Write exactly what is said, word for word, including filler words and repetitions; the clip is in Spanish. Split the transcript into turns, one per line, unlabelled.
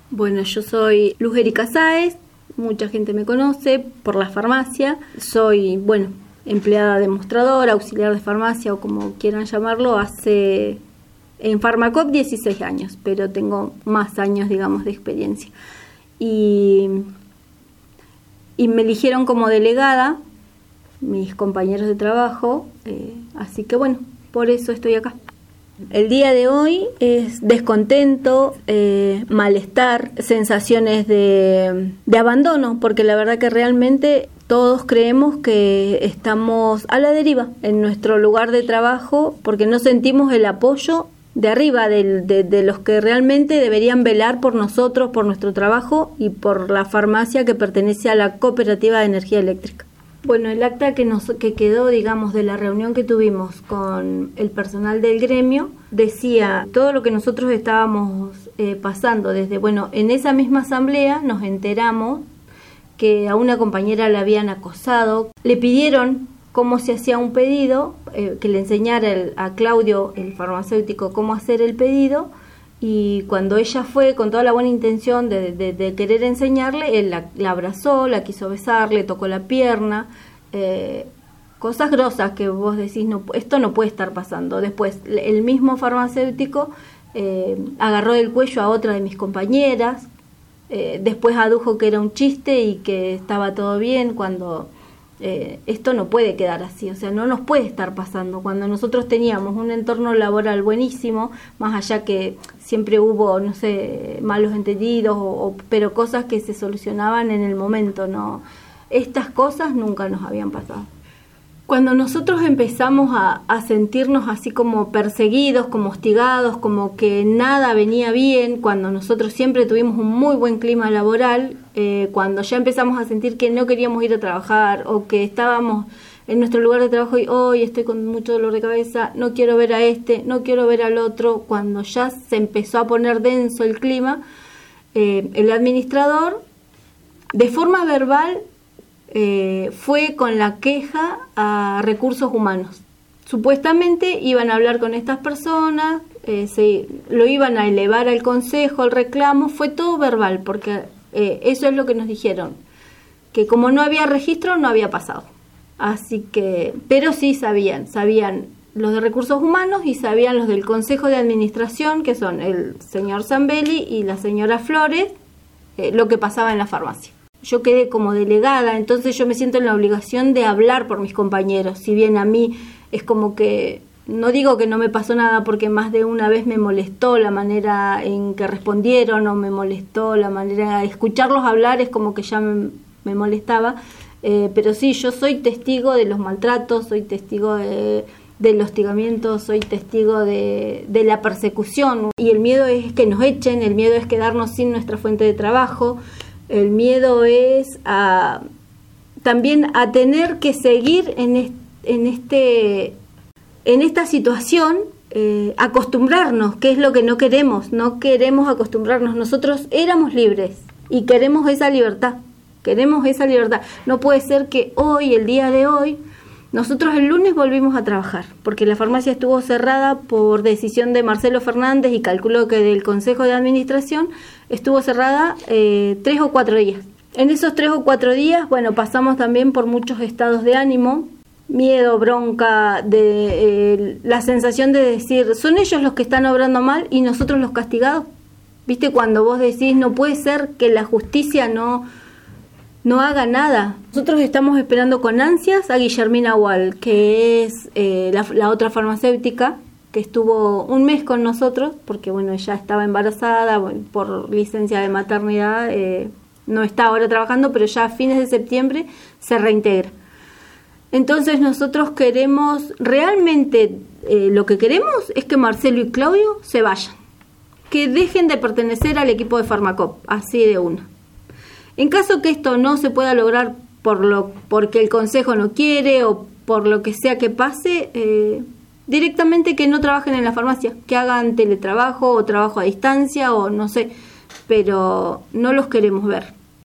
Bueno, yo soy Luz Erika Sáez, mucha gente me conoce por la farmacia. Soy, bueno, empleada demostradora, auxiliar de farmacia o como quieran llamarlo, hace en Farmacop dieciséis años, pero tengo más años, digamos, de experiencia. Y, y me eligieron como delegada mis compañeros de trabajo, eh, así que bueno, por eso estoy acá. El día de hoy es descontento, eh, malestar, sensaciones de, de abandono, porque la verdad que realmente todos creemos que estamos a la deriva en nuestro lugar de trabajo porque no sentimos el apoyo de arriba, de, de, de los que realmente deberían velar por nosotros, por nuestro trabajo y por la farmacia que pertenece a la Cooperativa de Energía Eléctrica. Bueno, el acta que nos que quedó, digamos, de la reunión que tuvimos con el personal del gremio decía todo lo que nosotros estábamos eh, pasando desde, bueno, en esa misma asamblea nos enteramos que a una compañera la habían acosado, le pidieron cómo se hacía un pedido, eh, que le enseñara el, a Claudio, el farmacéutico, cómo hacer el pedido. Y cuando ella fue con toda la buena intención de, de, de querer enseñarle, él la, la abrazó, la quiso besar, le tocó la pierna, eh, cosas grosas que vos decís, no, esto no puede estar pasando. Después, el mismo farmacéutico eh, agarró del cuello a otra de mis compañeras, eh, después adujo que era un chiste y que estaba todo bien cuando... Eh, esto no puede quedar así, o sea, no nos puede estar pasando cuando nosotros teníamos un entorno laboral buenísimo, más allá que siempre hubo, no sé, malos entendidos, o, o, pero cosas que se solucionaban en el momento, no, estas cosas nunca nos habían pasado. Cuando nosotros empezamos a, a sentirnos así como perseguidos, como hostigados, como que nada venía bien, cuando nosotros siempre tuvimos un muy buen clima laboral, eh, cuando ya empezamos a sentir que no queríamos ir a trabajar o que estábamos en nuestro lugar de trabajo y hoy estoy con mucho dolor de cabeza, no quiero ver a este, no quiero ver al otro, cuando ya se empezó a poner denso el clima, eh, el administrador, de forma verbal, Eh, fue con la queja a Recursos Humanos. Supuestamente iban a hablar con estas personas, eh, se, lo iban a elevar al consejo, al reclamo, fue todo verbal, porque eh, eso es lo que nos dijeron, que como no había registro no había pasado. Así que, pero sí sabían, sabían los de Recursos Humanos y sabían los del Consejo de Administración, que son el señor Zambelli y la señora Flores, eh, lo que pasaba en la farmacia. Yo quedé como delegada, entonces yo me siento en la obligación de hablar por mis compañeros, si bien a mí es como que, no digo que no me pasó nada porque más de una vez me molestó la manera en que respondieron o me molestó la manera de escucharlos hablar, es como que ya me, me molestaba, eh, pero sí, yo soy testigo de los maltratos, soy testigo de, del hostigamiento, soy testigo de, de la persecución y el miedo es que nos echen, el miedo es quedarnos sin nuestra fuente de trabajo. El miedo es a, también a tener que seguir en, est, en, este, en esta situación, eh, acostumbrarnos, que es lo que no queremos, no queremos acostumbrarnos. Nosotros éramos libres y queremos esa libertad, queremos esa libertad. No puede ser que hoy, el día de hoy, nosotros el lunes volvimos a trabajar, porque la farmacia estuvo cerrada por decisión de Marcelo Fernández y calculo que del Consejo de Administración estuvo cerrada eh, tres o cuatro días. En esos tres o cuatro días, bueno, pasamos también por muchos estados de ánimo, miedo, bronca, de eh, la sensación de decir, son ellos los que están obrando mal y nosotros los castigados. ¿Viste? Cuando vos decís, no puede ser que la justicia no... no haga nada. Nosotros estamos esperando con ansias a Guillermina Wall, que es eh, la, la otra farmacéutica, que estuvo un mes con nosotros, porque bueno, ella estaba embarazada, bueno, por licencia de maternidad, eh, no está ahora trabajando, pero ya a fines de septiembre se reintegra. Entonces nosotros queremos, realmente eh, lo que queremos es que Marcelo y Claudio se vayan, que dejen de pertenecer al equipo de Farmacop, así de una. En caso que esto no se pueda lograr por lo porque el consejo no quiere o por lo que sea que pase, eh, directamente que no trabajen en la farmacia, que hagan teletrabajo o trabajo a distancia o no sé, pero no los queremos ver.